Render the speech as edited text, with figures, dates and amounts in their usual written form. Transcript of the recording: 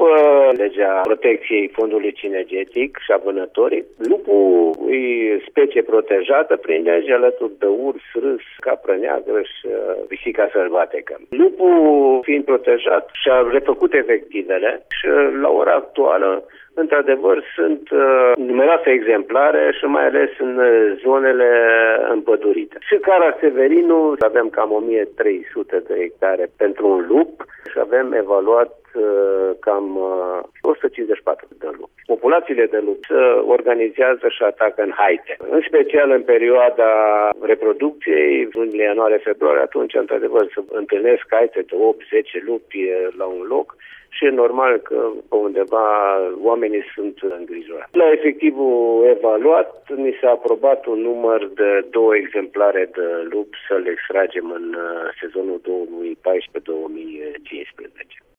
După legea protecției fondului cinegetic și a vânătorii, lupul e specie protejată prin lege alături de urs, râs, capră neagră și pisica sălbatică. Lupul fiind protejat și-a refăcut efectivele și la ora actuală într-adevăr, sunt numeroase exemplare și mai ales în zonele împădurite. Și Cara Severinu avem cam 1300 de hectare pentru un lup și avem evaluat cam 154 de lupi. Populațiile de lupi se organizează și atacă în haite. În special în perioada reproducției, lunile ianuarie-februarie, atunci, într-adevăr, se întâlnesc haite de 8-10 lupi la un loc și e normal că pe undeva oamenii sunt îngrijorați. La efectivul evaluat, ni s-a aprobat un număr de 2 exemplare de lupi să le extragem în sezonul 2014-2015.